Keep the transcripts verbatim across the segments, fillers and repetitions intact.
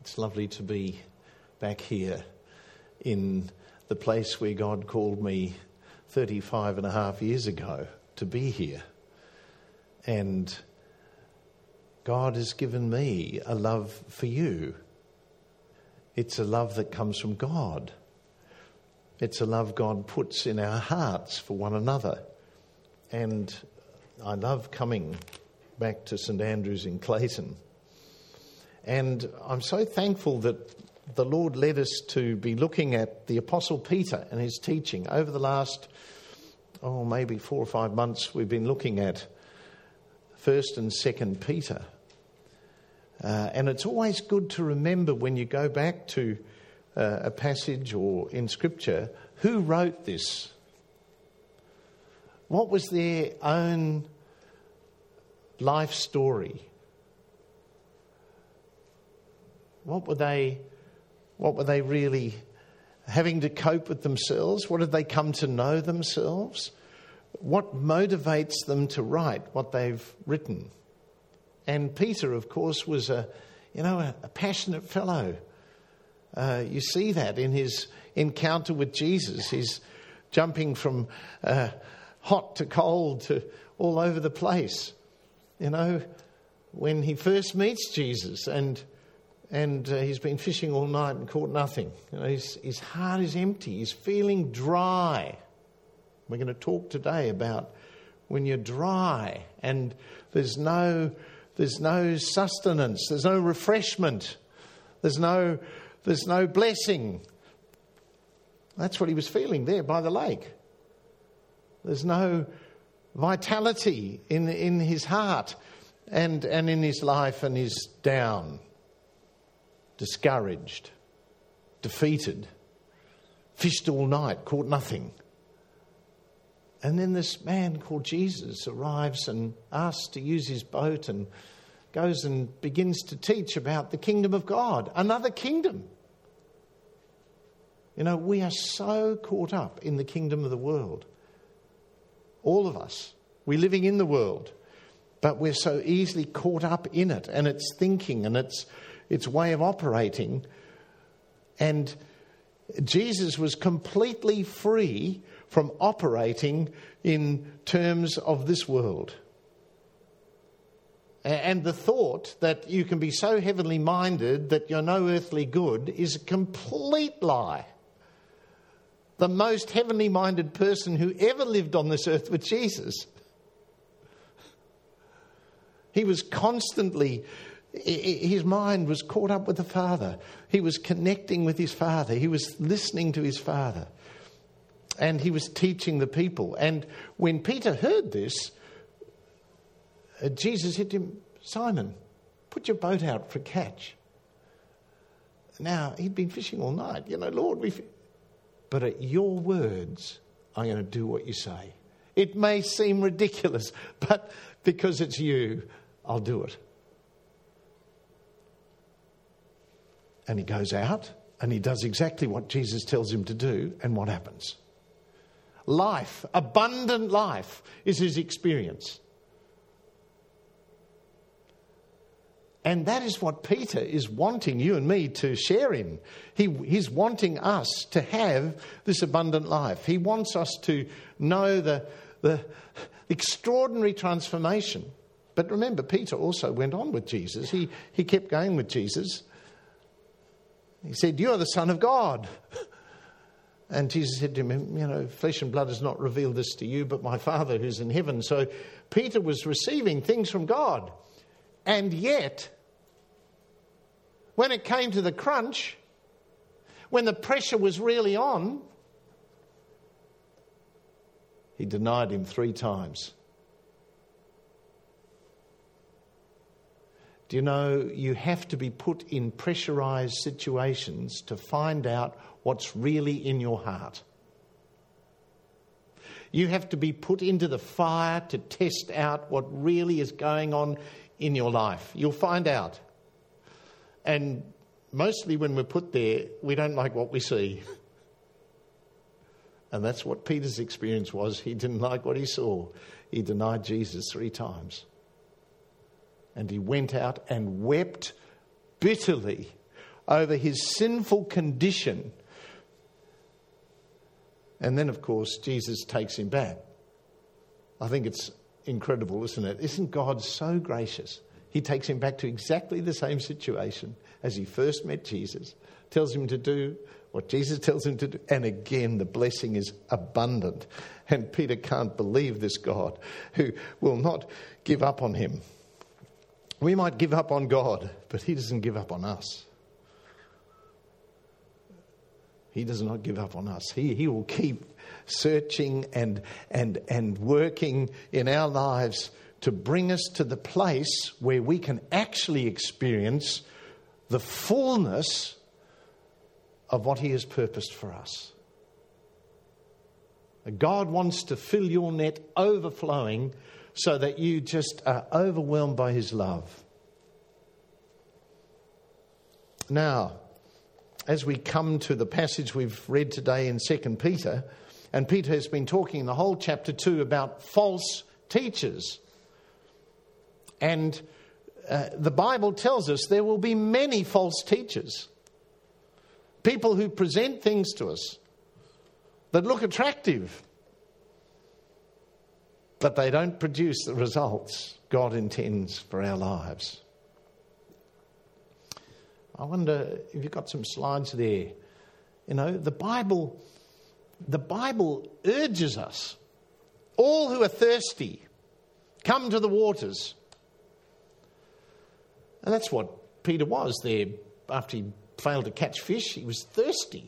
It's lovely to be back here in the place where God called me thirty-five and a half years ago to be here. And God has given me a love for you. It's a love that comes from God. It's a love God puts in our hearts for one another. And I love coming back to St Andrew's in Clayton. And I'm so thankful that the Lord led us to be looking at the Apostle Peter and his teaching. Over the last, oh, maybe four or five months, we've been looking at First and Second Peter. Uh, and it's always good to remember when you go back to uh, a passage or in Scripture, who wrote this? What was their own life story? What were they, what were they really having to cope with themselves? What did they come to know themselves? What motivates them to write what they've written? And Peter, of course, was a, you know, a, a passionate fellow. Uh, you see that in his encounter with Jesus. He's jumping from uh, hot to cold to all over the place. You know, when he first meets Jesus and and uh, he's been fishing all night and caught nothing. You know, his, his heart is empty. He's feeling dry. We're going to talk today about when you're dry and there's no there's no sustenance, there's no refreshment, there's no there's no blessing. That's what he was feeling there by the lake. There's no vitality in in his heart and and in his life, and he's down, discouraged, defeated, fished all night, caught nothing. And then this man called Jesus arrives and asks to use his boat and goes and begins to teach about the kingdom of God, another kingdom. You know, we are so caught up in the kingdom of the world. All of us. We're living in the world, but we're so easily caught up in it and its thinking and its its way of operating. And Jesus was completely free from operating in terms of this world. And the thought that you can be so heavenly minded that you're no earthly good is a complete lie. The most heavenly minded person who ever lived on this earth was Jesus. He was constantly, his mind was caught up with the Father. He was connecting with his Father. He was listening to his Father. And he was teaching the people. And when Peter heard this, uh, Jesus said to him, Simon, put your boat out for a catch. Now, he'd been fishing all night. You know, Lord, we... But at your words, I'm going to do what you say. It may seem ridiculous, but because it's you, I'll do it. And he goes out and he does exactly what Jesus tells him to do. And what happens? Life, abundant life, is his experience. And that is what Peter is wanting you and me to share in. He, he's wanting us to have this abundant life. He wants us to know the, the extraordinary transformation. But remember, Peter also went on with Jesus. He, he kept going with Jesus. He said, "You are the Son of God." And Jesus said to him, you know, flesh and blood has not revealed this to you, but my Father who's in heaven. So Peter was receiving things from God. And yet, when it came to the crunch, when the pressure was really on, he denied him three times. Do you know, you have to be put in pressurized situations to find out what's really in your heart. You have to be put into the fire to test out what really is going on in your life. You'll find out. And mostly when we're put there, we don't like what we see. And that's what Peter's experience was. He didn't like what he saw. He denied Jesus three times. And he went out and wept bitterly over his sinful condition. And then, of course, Jesus takes him back. I think it's incredible, isn't it? Isn't God so gracious? He takes him back to exactly the same situation as he first met Jesus, tells him to do what Jesus tells him to do. And again, the blessing is abundant. And Peter can't believe this God who will not give up on him. We might give up on God, but he doesn't give up on us. He does not give up on us. He, he will keep searching and, and, and working in our lives to bring us to the place where we can actually experience the fullness of what he has purposed for us. God wants to fill your net overflowing so that you just are overwhelmed by his love. Now, as we come to the passage we've read today in Second Peter, and Peter has been talking in the whole chapter two about false teachers. And uh, the Bible tells us there will be many false teachers. People who present things to us that look attractive, but they don't produce the results God intends for our lives. I wonder if you've got some slides there. You know, the Bible, the Bible urges us, all who are thirsty, come to the waters. And that's what Peter was there after he failed to catch fish. He was thirsty.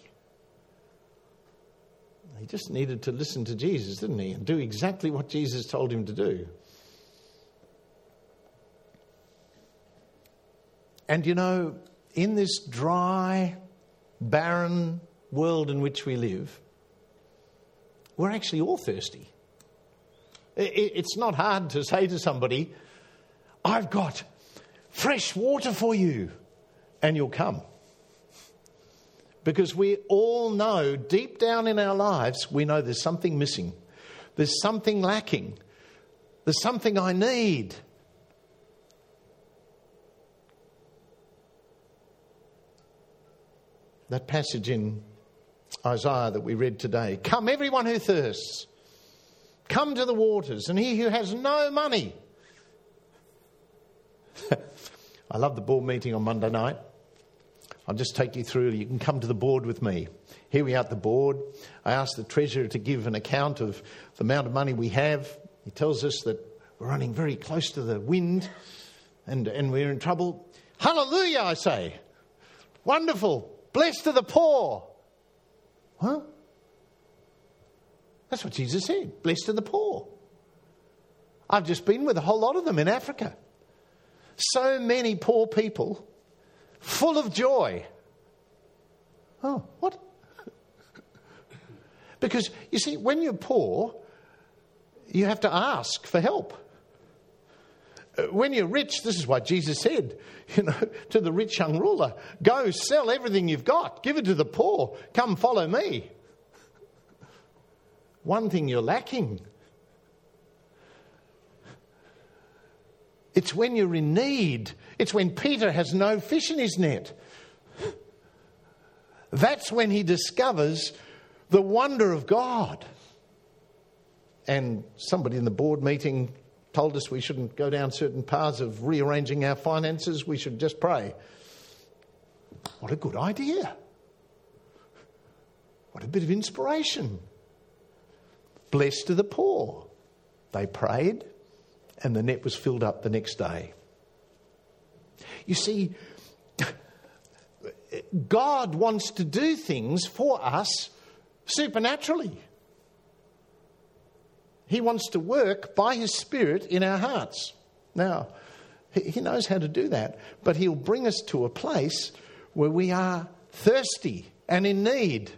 He just needed to listen to Jesus, didn't he? And do exactly what Jesus told him to do. And you know, in this dry, barren world in which we live, we're actually all thirsty. It's not hard to say to somebody, I've got fresh water for you, and you'll come. Because we all know, deep down in our lives, we know there's something missing. There's something lacking. There's something I need. That passage in Isaiah that we read today. Come, everyone who thirsts. Come to the waters, and he who has no money. I love the board meeting on Monday night. I'll just take you through. You can come to the board with me. Here we are at the board. I asked the treasurer to give an account of the amount of money we have. He tells us that we're running very close to the wind and, and we're in trouble. Hallelujah, I say. Wonderful. Blessed are the poor. Huh? That's what Jesus said. Blessed are the poor. I've just been with a whole lot of them in Africa. So many poor people, full of joy. Oh, what? Because, you see, when you're poor, you have to ask for help. When you're rich, this is what Jesus said, you know, to the rich young ruler. Go, sell everything you've got. Give it to the poor. Come, follow me. One thing you're lacking. It's when you're in need. It's when Peter has no fish in his net. That's when he discovers the wonder of God. And somebody in the board meeting told us we shouldn't go down certain paths of rearranging our finances. We should just pray. What a good idea. What a bit of inspiration. Blessed are the poor. They prayed and the net was filled up the next day. You see, God wants to do things for us supernaturally. He wants to work by his Spirit in our hearts. Now, he knows how to do that, but he'll bring us to a place where we are thirsty and in need.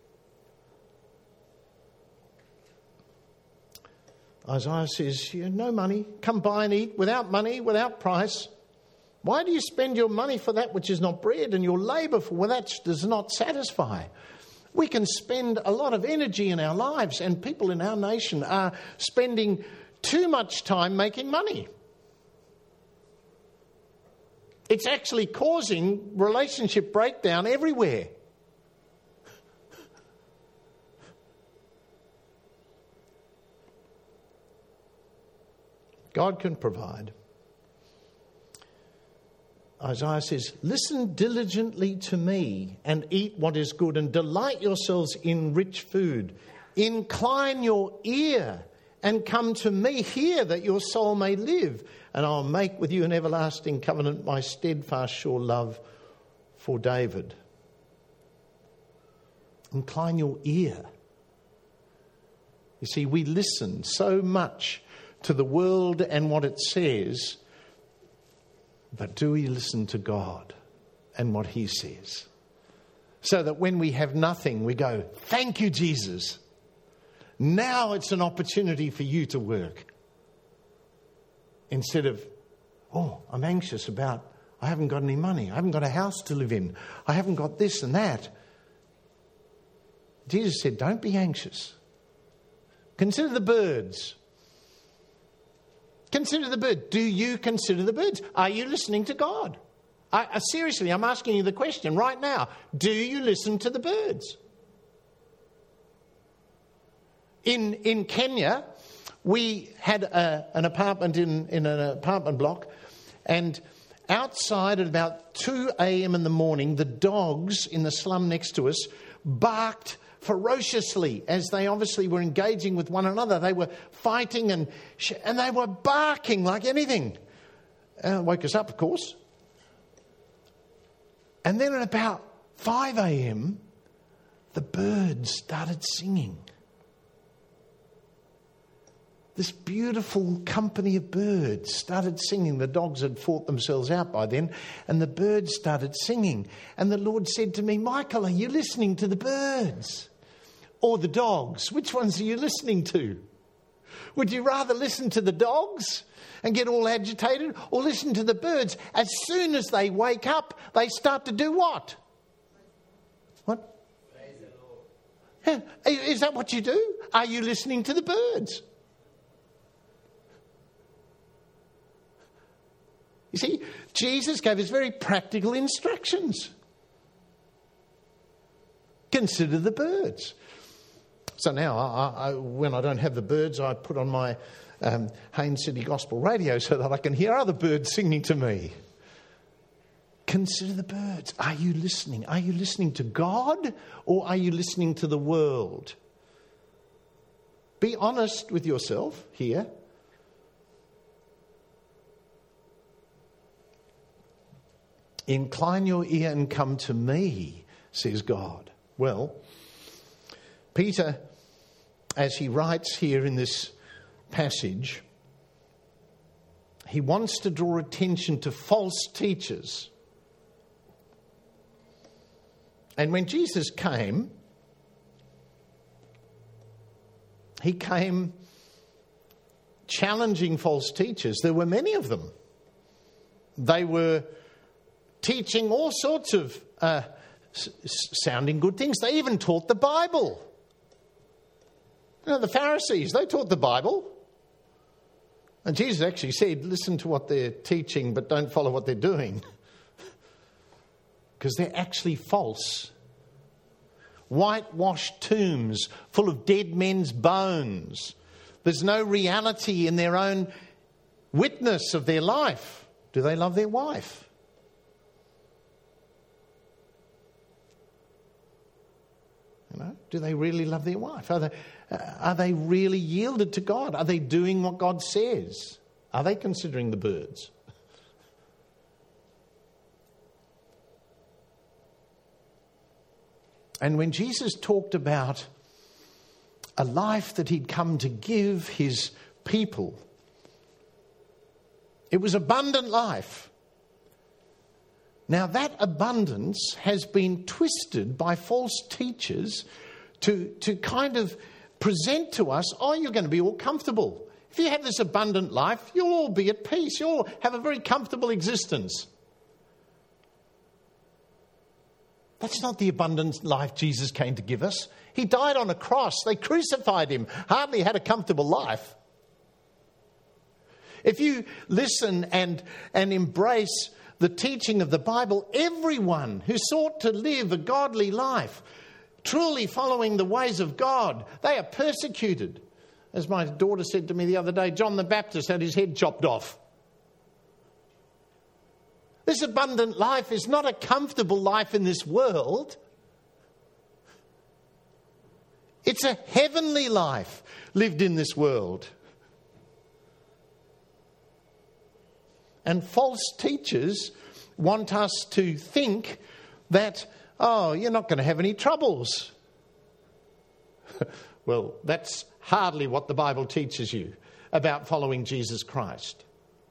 Isaiah says, you have no money, come buy and eat without money, without price. Why do you spend your money for that which is not bread and your labour for that which does not satisfy? We can spend a lot of energy in our lives, and people in our nation are spending too much time making money. It's actually causing relationship breakdown everywhere. God can provide. Isaiah says, listen diligently to me and eat what is good and delight yourselves in rich food. Incline your ear and come to me. Hear that your soul may live. And I'll make with you an everlasting covenant, my steadfast sure love for David. Incline your ear. You see, we listen so much to the world and what it says, but do we listen to God and what he says? So that when we have nothing, we go, thank you, Jesus. Now it's an opportunity for you to work. Instead of, oh, I'm anxious about, I haven't got any money. I haven't got a house to live in. I haven't got this and that. Jesus said, don't be anxious. Consider the birds. Consider the bird. Do you consider the birds? Are you listening to God? I, I, seriously, I'm asking you the question right now. Do you listen to the birds? In in Kenya, we had a, an apartment in, in an apartment block, and outside at about two a.m. in the morning, the dogs in the slum next to us barked ferociously as they obviously were engaging with one another. They were fighting and sh- and they were barking like anything. Uh, woke us up, of course. And then at about five a.m, the birds started singing. This beautiful company of birds started singing. The dogs had fought themselves out by then, and the birds started singing. And the Lord said to me, Michael, are you listening to the birds or the dogs? Which ones are you listening to? Would you rather listen to the dogs and get all agitated, or listen to the birds? As soon as they wake up, they start to do what? What? Praise the Lord. Is that what you do? Are you listening to the birds? You see, Jesus gave us very practical instructions. Consider the birds. So now, I, I, when I don't have the birds, I put on my um, Haynes City Gospel radio so that I can hear other birds singing to me. Consider the birds. Are you listening? Are you listening to God, or are you listening to the world? Be honest with yourself here. Incline your ear and come to me, says God. Well, Peter, as he writes here in this passage, he wants to draw attention to false teachers. And when Jesus came, he came challenging false teachers. There were many of them. They were teaching all sorts of uh, s- sounding good things. They even taught the Bible. You know, the Pharisees, they taught the Bible. And Jesus actually said, listen to what they're teaching, but don't follow what they're doing. Because they're actually false. Whitewashed tombs full of dead men's bones. There's no reality in their own witness of their life. Do they love their wife? You know, do they really love their wife? Are they, uh, are they really yielded to God? Are they doing what God says? Are they considering the birds? And when Jesus talked about a life that he'd come to give his people, it was abundant life. Now, that abundance has been twisted by false teachers to, to kind of present to us, oh, you're going to be all comfortable. If you have this abundant life, you'll all be at peace. You'll have a very comfortable existence. That's not the abundant life Jesus came to give us. He died on a cross. They crucified him. Hardly had a comfortable life. If you listen and, and embrace the teaching of the Bible, everyone who sought to live a godly life, truly following the ways of God, they are persecuted. As my daughter said to me the other day, John the Baptist had his head chopped off. This abundant life is not a comfortable life in this world. It's a heavenly life lived in this world. And false teachers want us to think that, oh, you're not going to have any troubles. Well, that's hardly what the Bible teaches you about following Jesus Christ.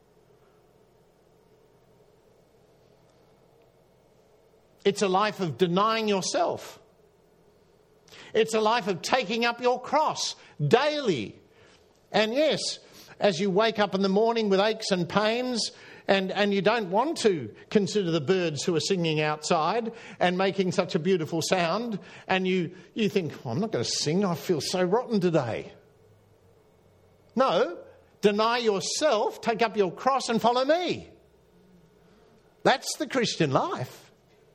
It's a life of denying yourself. It's a life of taking up your cross daily. And yes, as you wake up in the morning with aches and pains, and, and you don't want to consider the birds who are singing outside and making such a beautiful sound, and you, you think, oh, I'm not going to sing, I feel so rotten today. No, deny yourself, take up your cross and follow me. That's the Christian life.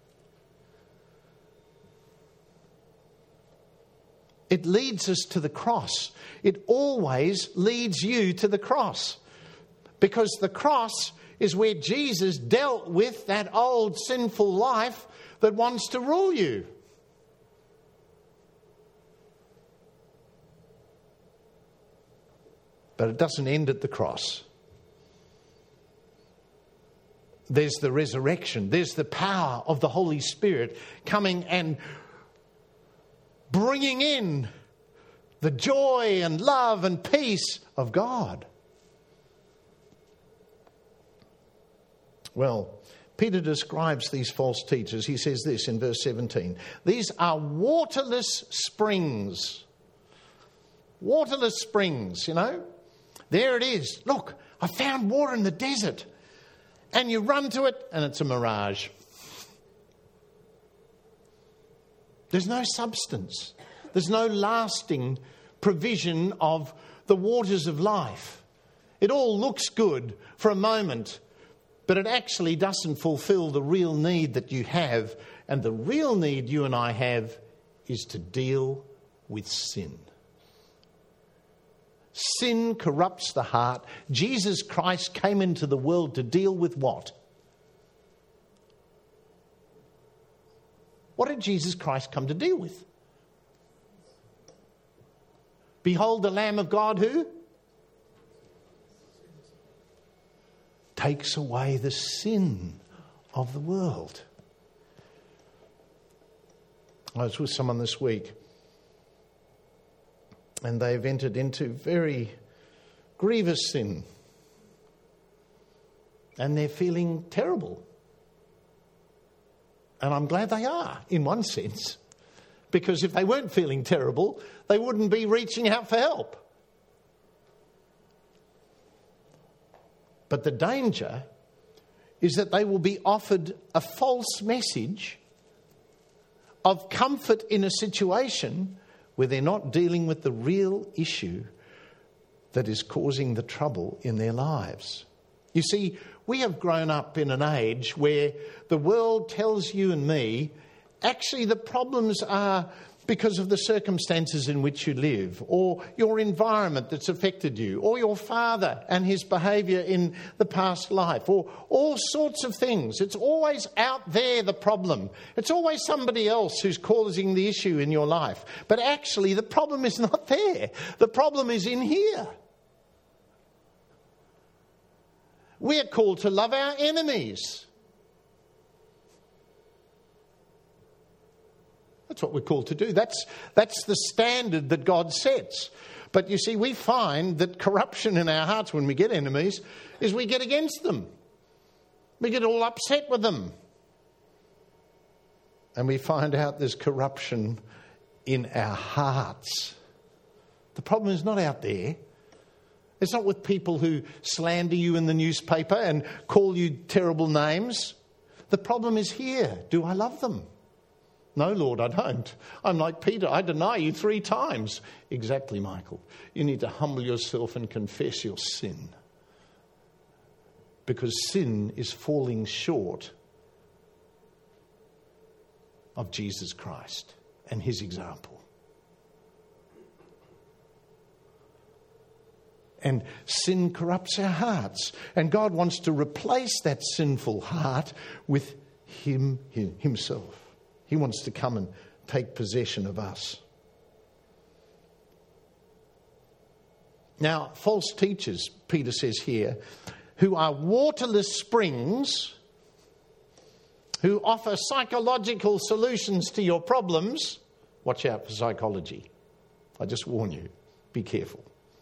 It leads us to the cross. It always leads you to the cross. Because the cross is where Jesus dealt with that old sinful life that wants to rule you. But it doesn't end at the cross. There's the resurrection. There's the power of the Holy Spirit coming and bringing in the joy and love and peace of God. Well, Peter describes these false teachers. He says this in verse seventeen. These are waterless springs. Waterless springs, you know. There it is. Look, I found water in the desert. And you run to it and it's a mirage. There's no substance. There's no lasting provision of the waters of life. It all looks good for a moment, but it actually doesn't fulfill the real need that you have. And the real need you and I have is to deal with sin. Sin corrupts the heart. Jesus Christ came into the world to deal with what? What did Jesus Christ come to deal with? Behold the Lamb of God who takes away the sin of the world. I was with someone this week and they've entered into very grievous sin and they're feeling terrible. And I'm glad they are, in one sense, because if they weren't feeling terrible, they wouldn't be reaching out for help. But the danger is that they will be offered a false message of comfort in a situation where they're not dealing with the real issue that is causing the trouble in their lives. You see, we have grown up in an age where the world tells you and me, actually the problems are because of the circumstances in which you live, or your environment that's affected you, or your father and his behaviour in the past life, or all sorts of things. It's always out there, the problem. It's always somebody else who's causing the issue in your life. But actually the problem is not there. The problem is in here. We are called to love our enemies. That's what we're called to do. That's, that's the standard that God sets. But you see, we find that corruption in our hearts when we get enemies is we get against them. We get all upset with them. And we find out there's corruption in our hearts. The problem is not out there. It's not with people who slander you in the newspaper and call you terrible names. The problem is here. Do I love them? No, Lord, I don't. I'm like Peter. I deny you three times. Exactly, Michael. You need to humble yourself and confess your sin. because sin is falling short of Jesus Christ and his example. And sin corrupts our hearts. And God wants to replace that sinful heart with him, him himself. He wants to come and take possession of us. Now, false teachers, Peter says here, who are waterless springs, who offer psychological solutions to your problems. Watch out for psychology. I just warn you, be careful.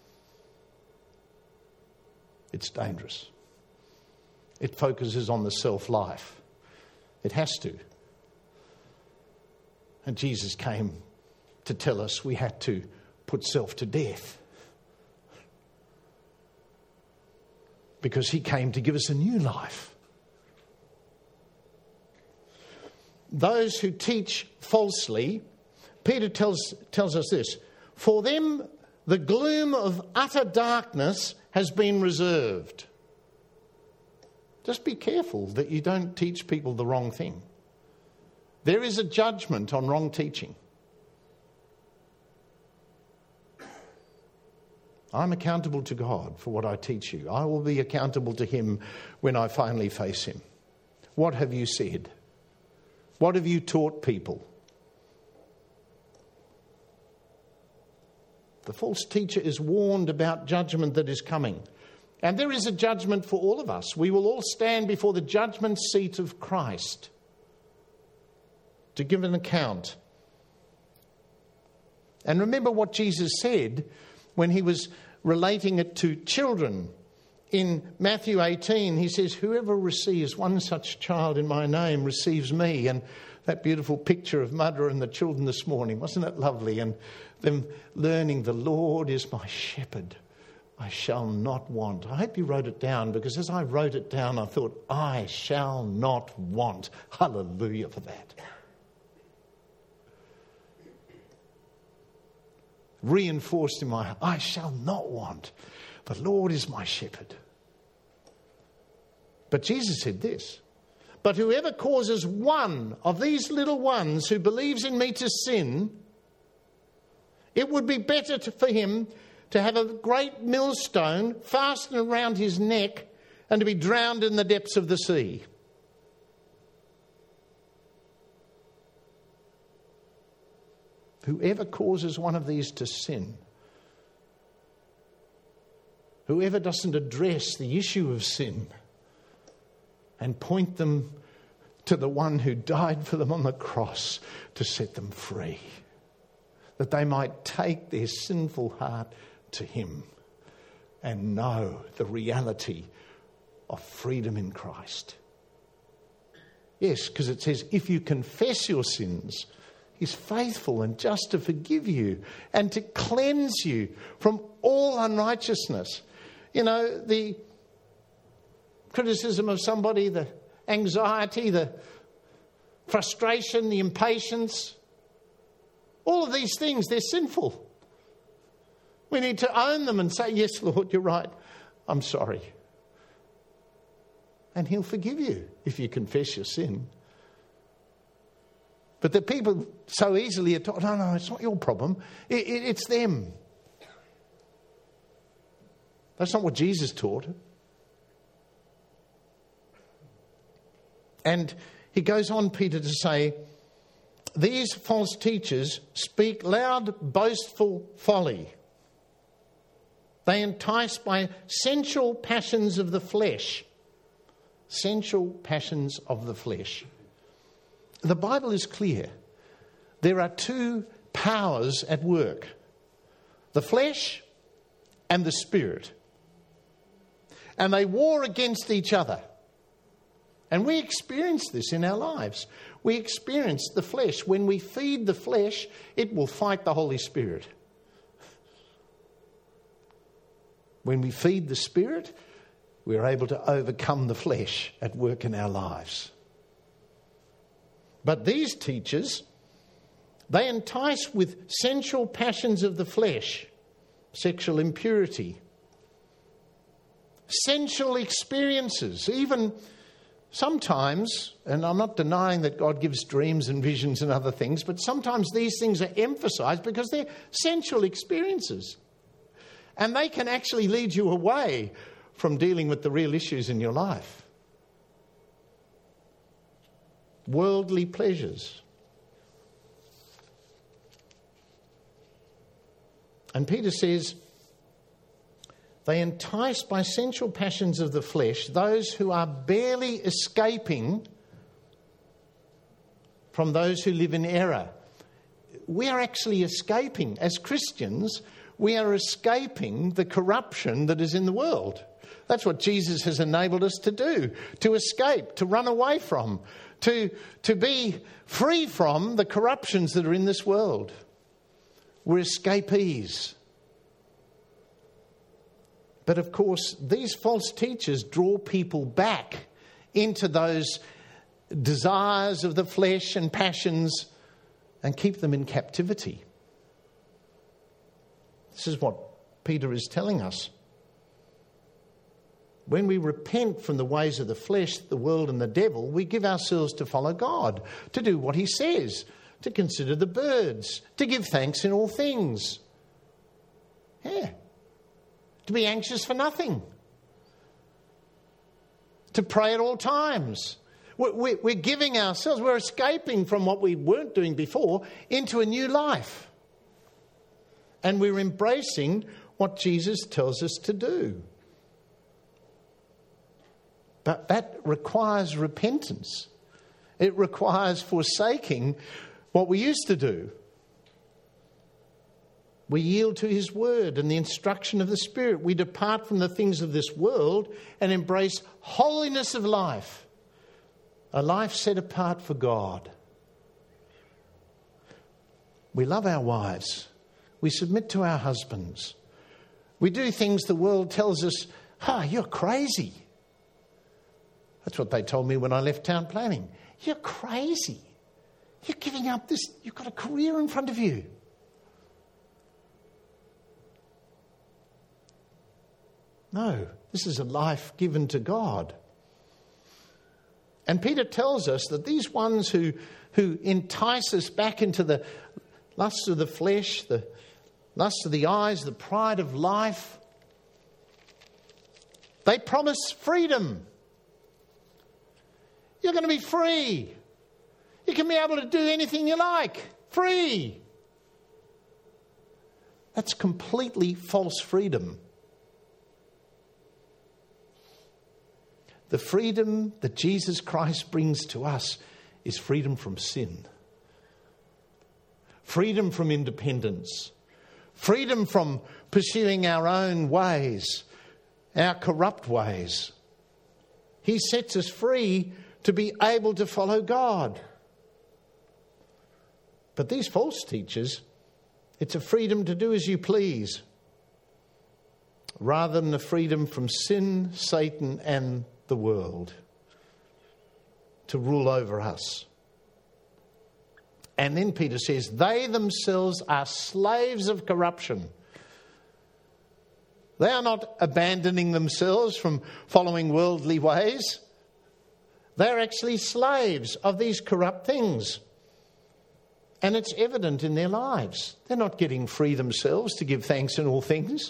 It's dangerous. It focuses on the self-life. It has to. And Jesus came to tell us we had to put self to death. Because he came to give us a new life. Those who teach falsely, Peter tells, tells us this, for them the gloom of utter darkness has been reserved. Just be careful that you don't teach people the wrong thing. There is a judgment on wrong teaching. I'm accountable to God for what I teach you. I will be accountable to him when I finally face him. What have you said? What have you taught people? The false teacher is warned about judgment that is coming. And there is a judgment for all of us. We will all stand before the judgment seat of Christ to give an account. And remember what Jesus said when he was relating it to children. In Matthew eighteen, he says, whoever receives one such child in my name receives me. And that beautiful picture of Mother and the children this morning, wasn't it lovely? And them learning, the Lord is my shepherd, I shall not want. I hope you wrote it down, because as I wrote it down, I thought, I shall not want. Hallelujah for that. Reinforced in my heart, I shall not want. The Lord is my shepherd. But Jesus said this, but whoever causes one of these little ones who believes in me to sin, it would be better to, for him to have a great millstone fastened around his neck and to be drowned in the depths of the sea. Whoever causes one of these to sin, whoever doesn't address the issue of sin and point them to the one who died for them on the cross to set them free, that they might take their sinful heart to him and know the reality of freedom in Christ. Yes, because it says, if you confess your sins, he's faithful and just to forgive you and to cleanse you from all unrighteousness. You know, the criticism of somebody, the anxiety, the frustration, the impatience, all of these things, they're sinful. We need to own them and say, yes, Lord, you're right. I'm sorry. And he'll forgive you if you confess your sin. But the people so easily are taught, no, no, it's not your problem. It, it, it's them. That's not what Jesus taught. And he goes on, Peter, to say, these false teachers speak loud, boastful folly. They entice by sensual passions of the flesh. Sensual passions of the flesh. The Bible is clear. There are two powers at work. The flesh and the spirit. And they war against each other. And we experience this in our lives. We experience the flesh. When we feed the flesh, it will fight the Holy Spirit. When we feed the Spirit, we're able to overcome the flesh at work in our lives. But these teachers, they entice with sensual passions of the flesh, sexual impurity, sensual experiences, even sometimes, and I'm not denying that God gives dreams and visions and other things, but sometimes these things are emphasized because they're sensual experiences. And they can actually lead you away from dealing with the real issues in your life. Worldly pleasures. And Peter says, they entice by sensual passions of the flesh those who are barely escaping from those who live in error. We are actually escaping. As Christians, we are escaping the corruption that is in the world. That's what Jesus has enabled us to do, to escape, to run away from, to, to be free from the corruptions that are in this world. We're escapees. But of course, these false teachers draw people back into those desires of the flesh and passions and keep them in captivity. This is what Peter is telling us. When we repent from the ways of the flesh, the world and the devil, we give ourselves to follow God, to do what he says, to consider the birds, to give thanks in all things. Yeah. To be anxious for nothing. To pray at all times. We're giving ourselves, we're escaping from what we weren't doing before into a new life. And we're embracing what Jesus tells us to do. But that requires repentance. It requires forsaking what we used to do. We yield to his word and the instruction of the Spirit. We depart from the things of this world and embrace holiness of life. A life set apart for God. We love our wives. We submit to our husbands. We do things the world tells us, ah, oh, you're crazy. That's what they told me when I left town planning. You're crazy. You're giving up this. You've got a career in front of you. No, this is a life given to God. And Peter tells us that these ones who, who entice us back into the lusts of the flesh, the lusts of the eyes, the pride of life, they promise freedom. You're going to be free. You can be able to do anything you like. Free. That's completely false freedom. The freedom that Jesus Christ brings to us is freedom from sin. Freedom from independence. Freedom from pursuing our own ways, our corrupt ways. He sets us free to be able to follow God. But these false teachers, it's a freedom to do as you please, rather than a freedom from sin, Satan, and the world to rule over us. And then Peter says, they themselves are slaves of corruption. They are not abandoning themselves from following worldly ways. They're actually slaves of these corrupt things. And it's evident in their lives. They're not getting free themselves to give thanks in all things.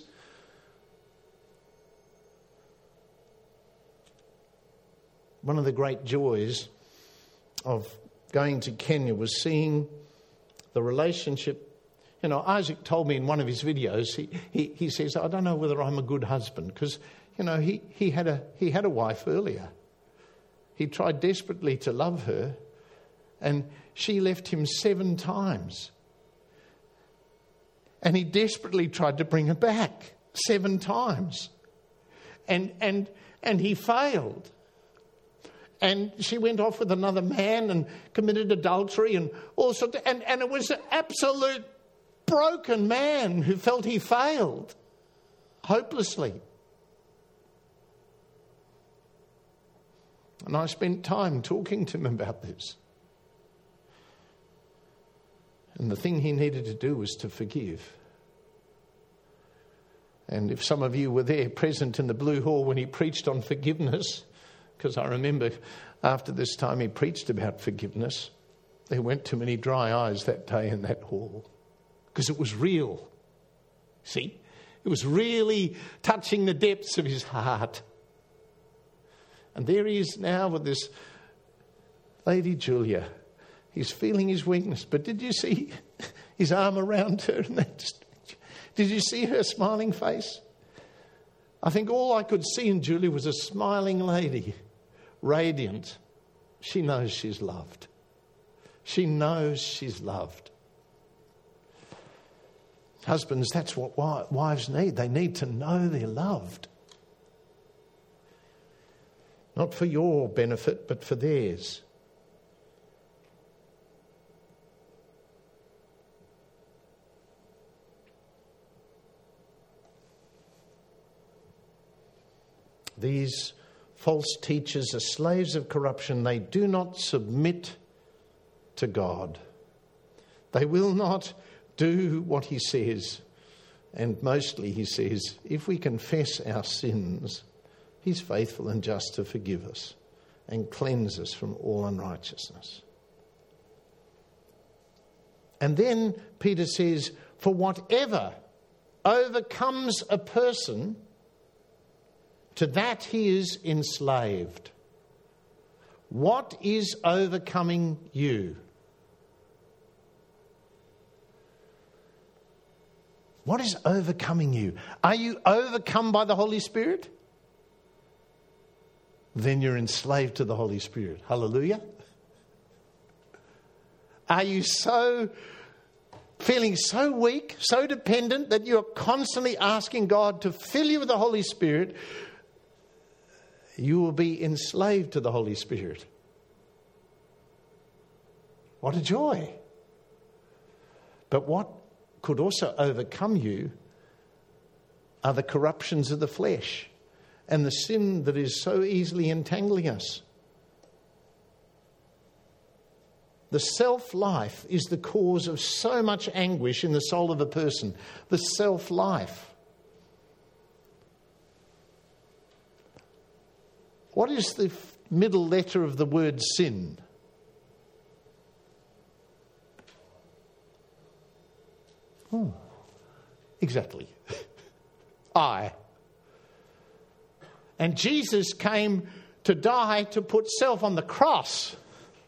One of the great joys of going to Kenya was seeing the relationship. You know, Isaac told me in one of his videos, he, he, he says, I don't know whether I'm a good husband, because, you know, he, he had a he had a wife earlier. He tried desperately to love her, and she left him seven times. And he desperately tried to bring her back seven times. And and and he failed. And she went off with another man and committed adultery and all sorts of, and, and it was an absolute broken man who felt he failed hopelessly. And I spent time talking to him about this. And the thing he needed to do was to forgive. And if some of you were there present in the Blue Hall when he preached on forgiveness, because I remember after this time he preached about forgiveness, there weren't too many dry eyes that day in that hall, because it was real. See, it was really touching the depths of his heart. And there he is now with this lady Julia. He's feeling his weakness, but did you see his arm around her? And that just, did you see her smiling face? I think all I could see in Julia was a smiling lady, radiant. She knows she's loved. She knows she's loved. Husbands, that's what wives need. They need to know they're loved. Not for your benefit, but for theirs. These false teachers are slaves of corruption. They do not submit to God. They will not do what he says. And mostly he says, if we confess our sins, he's faithful and just to forgive us and cleanse us from all unrighteousness. And then Peter says, for whatever overcomes a person, to that he is enslaved. What is overcoming you? What is overcoming you? Are you overcome by the Holy Spirit? Then you're enslaved to the Holy Spirit. Hallelujah. Are you so feeling so weak, so dependent that you're constantly asking God to fill you with the Holy Spirit? You will be enslaved to the Holy Spirit. What a joy. But what could also overcome you are the corruptions of the flesh and the sin that is so easily entangling us. The self-life is the cause of so much anguish in the soul of a person. The self-life. What is the middle letter of the word sin? Oh, exactly. I. And Jesus came to die to put self on the cross.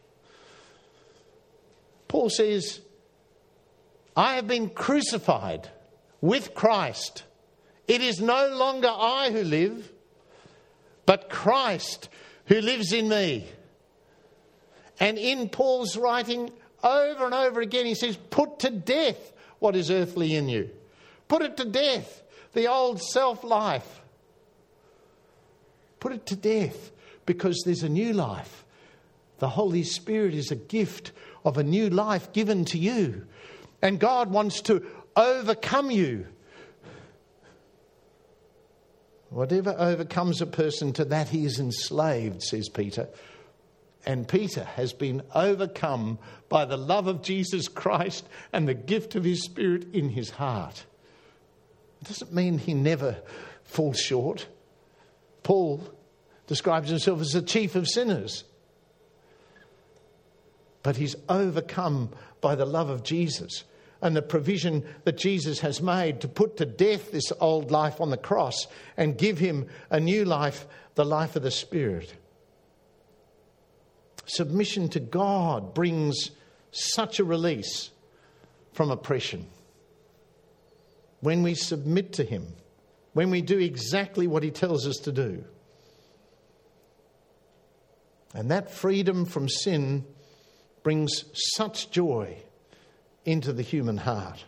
Paul says, I have been crucified with Christ. It is no longer I who live, but Christ who lives in me. And in Paul's writing, over and over again, he says, put to death what is earthly in you. Put it to death, the old self-life. Put it to death, because there's a new life. The Holy Spirit is a gift of a new life given to you. And God wants to overcome you. Whatever overcomes a person, to that he is enslaved, says Peter. And Peter has been overcome by the love of Jesus Christ and the gift of his Spirit in his heart. It doesn't mean he never falls short. Paul describes himself as the chief of sinners. But he's overcome by the love of Jesus and the provision that Jesus has made to put to death this old life on the cross and give him a new life, the life of the Spirit. Submission to God brings such a release from oppression. When we submit to him, when we do exactly what he tells us to do. And that freedom from sin brings such joy into the human heart.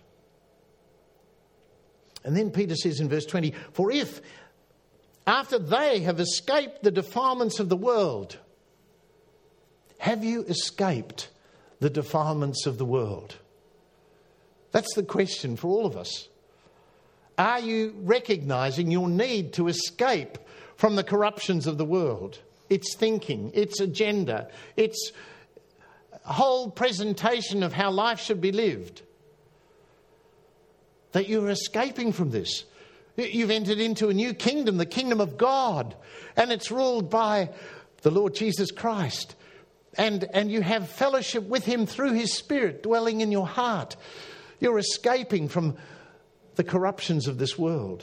And then Peter says in verse twenty, for if, after they have escaped the defilements of the world, have you escaped the defilements of the world? That's the question for all of us. Are you recognizing your need to escape from the corruptions of the world? Its thinking, its agenda, its whole presentation of how life should be lived. That you're escaping from this. You've entered into a new kingdom, the kingdom of God, and it's ruled by the Lord Jesus Christ. And, and you have fellowship with him through his Spirit dwelling in your heart. You're escaping from the corruptions of this world.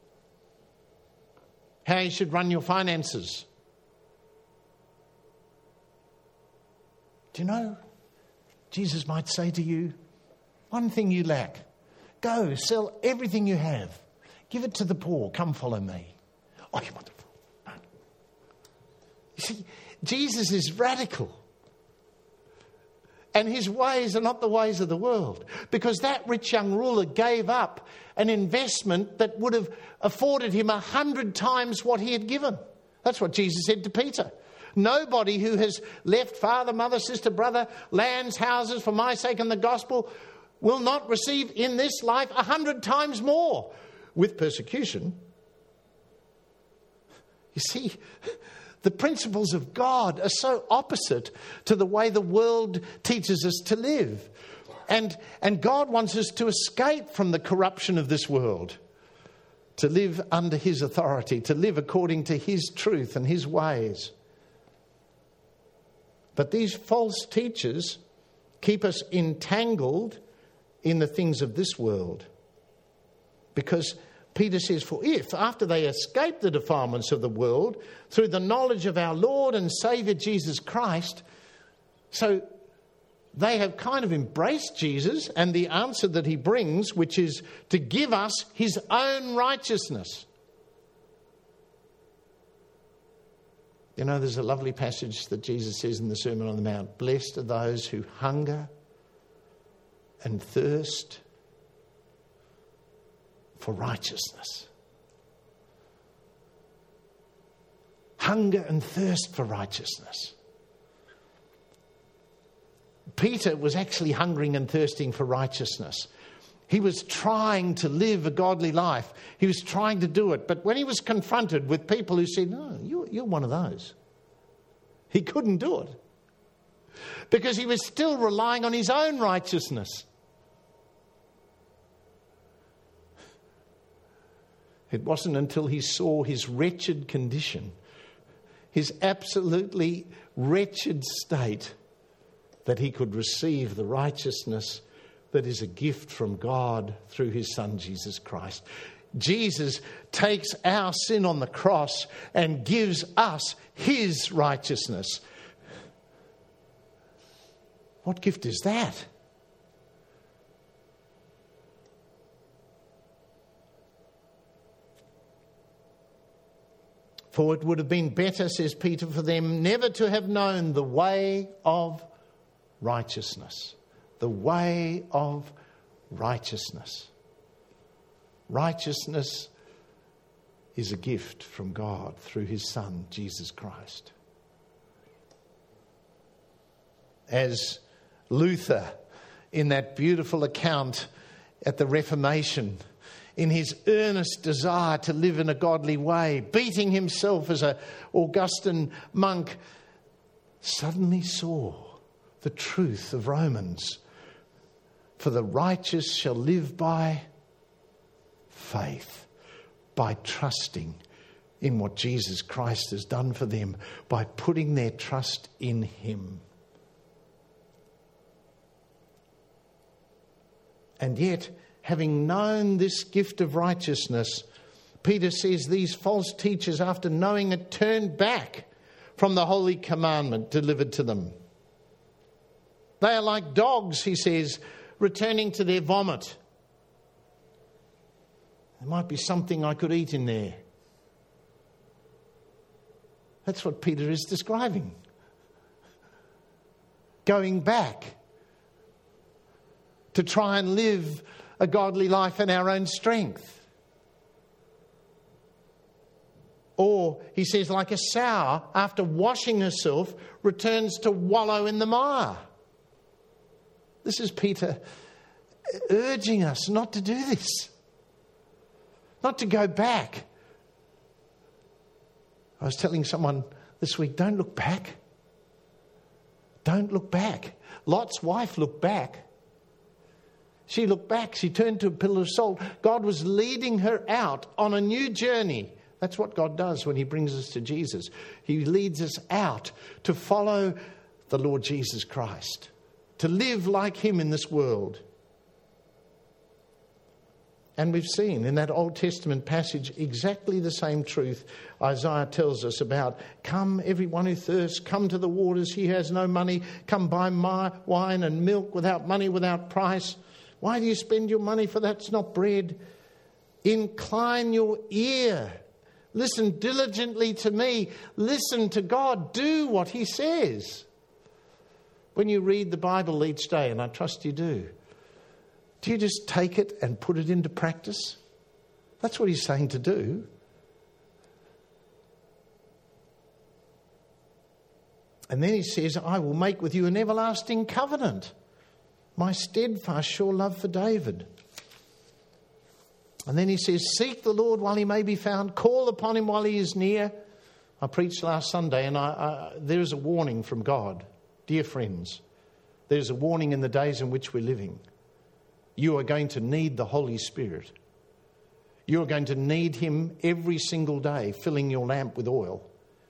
How you should run your finances. Do you know, Jesus might say to you, one thing you lack. Go, sell everything you have. Give it to the poor. Come follow me. Oh, you wonderful. No. You see, Jesus is radical. And his ways are not the ways of the world. Because that rich young ruler gave up an investment that would have afforded him a hundred times what he had given. That's what Jesus said to Peter. Nobody who has left father, mother, sister, brother, lands, houses for my sake and the gospel will not receive in this life a hundred times more with persecution. You see, the principles of God are so opposite to the way the world teaches us to live. And, and God wants us to escape from the corruption of this world, to live under his authority, to live according to his truth and his ways. But these false teachers keep us entangled in the things of this world. Because Peter says, for if, after they escape the defilements of the world, through the knowledge of our Lord and Saviour Jesus Christ, so they have kind of embraced Jesus and the answer that he brings, which is to give us his own righteousness. You know, there's a lovely passage that Jesus says in the Sermon on the Mount, blessed are those who hunger and thirst for righteousness. Hunger and thirst for righteousness. Peter was actually hungering and thirsting for righteousness. He was trying to live a godly life. He was trying to do it. But when he was confronted with people who said, no, you're, you're one of those, he couldn't do it. Because he was still relying on his own righteousness. It wasn't until he saw his wretched condition, his absolutely wretched state, that he could receive the righteousness that is a gift from God through his Son, Jesus Christ. Jesus takes our sin on the cross and gives us his righteousness. What gift is that? For it would have been better, says Peter, for them never to have known the way of righteousness. The way of righteousness. Righteousness is a gift from God through his Son, Jesus Christ. As Luther, in that beautiful account at the Reformation, in his earnest desire to live in a godly way, beating himself as an Augustan monk, suddenly saw the truth of Romans. For the righteous shall live by faith, by trusting in what Jesus Christ has done for them, by putting their trust in him. And yet, having known this gift of righteousness, Peter says these false teachers, after knowing it, turned back from the holy commandment delivered to them. They are like dogs, he says, returning to their vomit. There might be something I could eat in there. That's what Peter is describing. Going back to try and live a godly life in our own strength. Or, he says, like a sow, after washing herself, returns to wallow in the mire. This is Peter urging us not to do this. Not to go back. I was telling someone this week, don't look back. Don't look back. Lot's wife looked back. She looked back. She turned to a pillar of salt. God was leading her out on a new journey. That's what God does when he brings us to Jesus. He leads us out to follow the Lord Jesus Christ, to live like him in this world. And we've seen in that Old Testament passage exactly the same truth Isaiah tells us about. Come, everyone who thirsts, come to the waters. He has no money. Come buy my wine and milk without money, without price. Why do you spend your money for that's not bread? Incline your ear. Listen diligently to me. Listen to God. Do what he says. When you read the Bible each day, and I trust you do, do you just take it and put it into practice? That's what he's saying to do. And then he says, I will make with you an everlasting covenant, my steadfast sure love for David. And then he says, seek the Lord while he may be found, call upon him while he is near. I preached last Sunday, and I, I, there is a warning from God. Dear friends, there's a warning in the days in which we're living. You are going to need the Holy Spirit. You are going to need him every single day, filling your lamp with oil.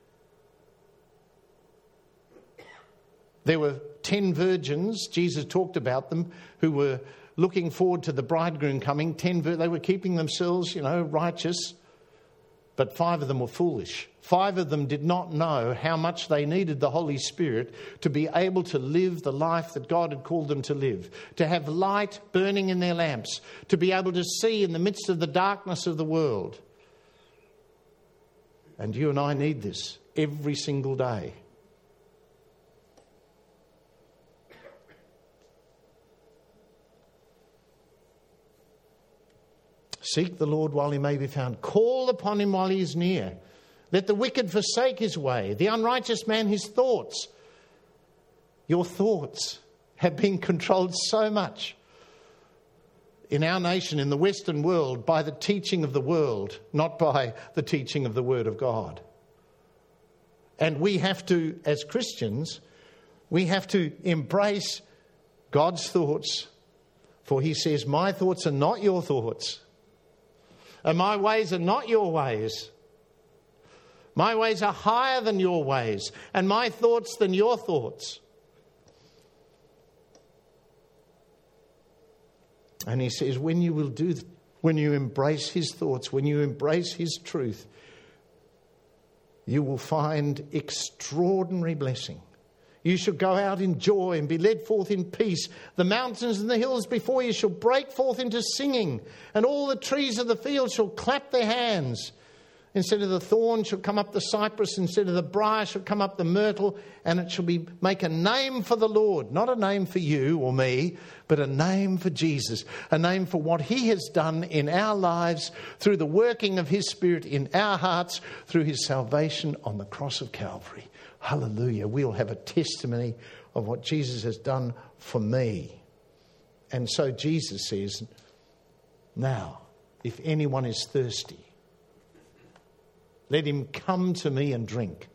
There were ten virgins, Jesus talked about them, who were looking forward to the bridegroom coming. Ten, they were keeping themselves, you know, righteous. But five of them were foolish. Five of them did not know how much they needed the Holy Spirit to be able to live the life that God had called them to live, to have light burning in their lamps, to be able to see in the midst of the darkness of the world. And you and I need this every single day. Seek the Lord while he may be found. Call upon him while he is near. Let the wicked forsake his way, the unrighteous man his thoughts. Your thoughts have been controlled so much in our nation, in the Western world, by the teaching of the world, not by the teaching of the Word of God. And we have to, as Christians, we have to embrace God's thoughts. For he says, my thoughts are not your thoughts. And my ways are not your ways. My ways are higher than your ways, and my thoughts than your thoughts. And he says, when you will do, when you embrace his thoughts, when you embrace his truth, you will find extraordinary blessing. You shall go out in joy and be led forth in peace. The mountains and the hills before you shall break forth into singing, and all the trees of the field shall clap their hands. Instead of the thorn shall come up the cypress, instead of the briar shall come up the myrtle, and it shall be make a name for the Lord. Not a name for you or me, but a name for Jesus. A name for what he has done in our lives through the working of his Spirit in our hearts, through his salvation on the cross of Calvary. Hallelujah. We'll have a testimony of what Jesus has done for me. And so Jesus says, now, if anyone is thirsty, let him come to me and drink.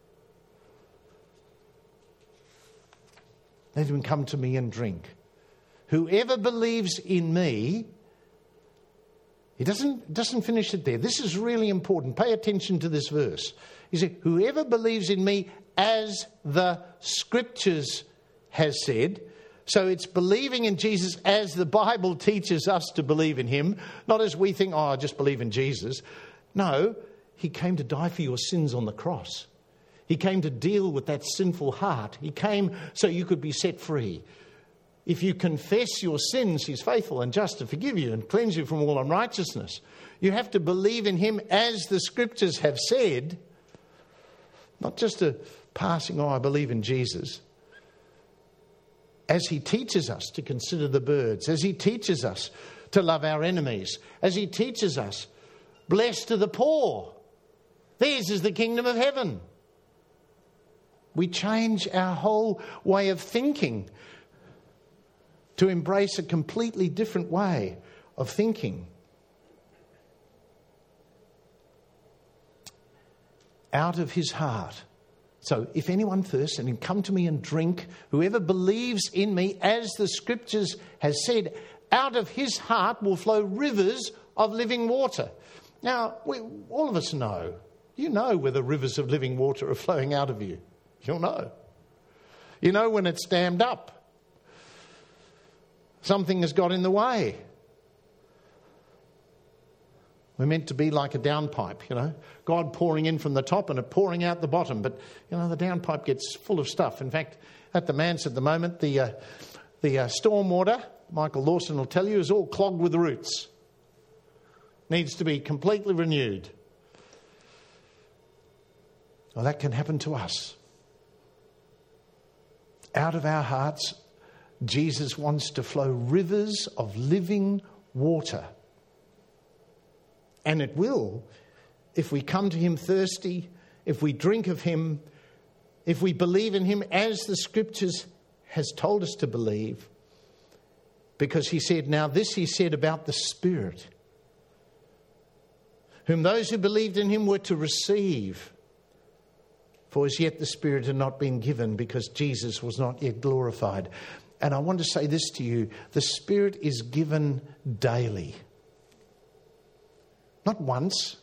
Let him come to me and drink. Whoever believes in me, he doesn't, doesn't finish it there. This is really important. Pay attention to this verse. He said, whoever believes in me, as the Scriptures has said. So it's believing in Jesus as the Bible teaches us to believe in him, not as we think, oh, I just believe in Jesus. No, he came to die for your sins on the cross. He came to deal with that sinful heart. He came so you could be set free. If you confess your sins, he's faithful and just to forgive you and cleanse you from all unrighteousness. You have to believe in him as the Scriptures have said, not just a passing, oh, I believe in Jesus. As he teaches us to consider the birds, as he teaches us to love our enemies, as he teaches us, blessed are the poor, theirs is the kingdom of heaven. We change our whole way of thinking to embrace a completely different way of thinking. Out of his heart. So if anyone thirsts, and him come to me and drink. Whoever believes in me, as the Scriptures has said, Out of his heart will flow rivers of living water. Now, we, all of us know. You know whether rivers of living water are flowing out of you. You'll know. You know when it's dammed up. Something has got in the way. We're meant to be like a downpipe, you know. God pouring in from the top and it pouring out the bottom. But, you know, the downpipe gets full of stuff. In fact, at the manse at the moment, the, uh, the uh, storm water, Michael Lawson will tell you, is all clogged with roots. Needs to be completely renewed. Well, that can happen to us. Out of our hearts, Jesus wants to flow rivers of living water. And it will, if we come to him thirsty, if we drink of him, if we believe in him as the Scriptures has told us to believe. Because he said, now this he said about the Spirit, whom those who believed in him were to receive. For as yet the Spirit had not been given, because Jesus was not yet glorified. And I want to say this to you, the Spirit is given daily. Not once.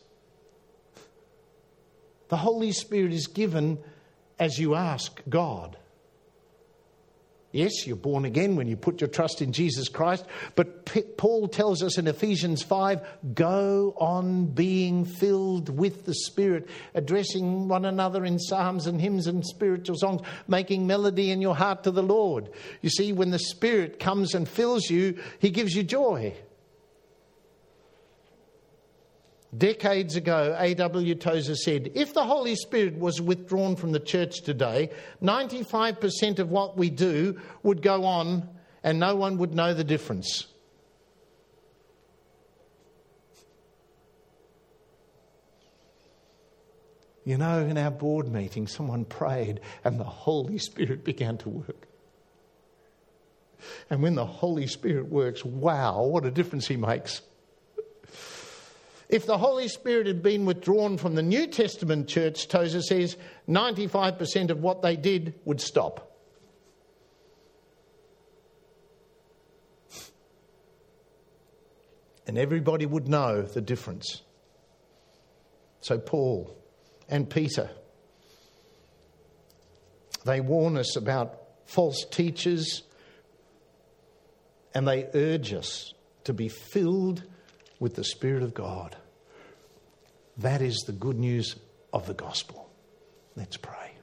The Holy Spirit is given as you ask God. Yes, you're born again when you put your trust in Jesus Christ. But P- Paul tells us in Ephesians five, go on being filled with the Spirit, addressing one another in psalms and hymns and spiritual songs, making melody in your heart to the Lord. You see, when the Spirit comes and fills you, he gives you joy. Decades ago, A W Tozer said, if the Holy Spirit was withdrawn from the church today, ninety-five percent of what we do would go on and no one would know the difference. You know, in our board meeting, someone prayed and the Holy Spirit began to work. And when the Holy Spirit works, wow, what a difference he makes. If the Holy Spirit had been withdrawn from the New Testament church, Tozer says, ninety-five percent of what they did would stop. And everybody would know the difference. So Paul and Peter, they warn us about false teachers, and they urge us to be filled with the Spirit of God. That is the good news of the gospel. Let's pray.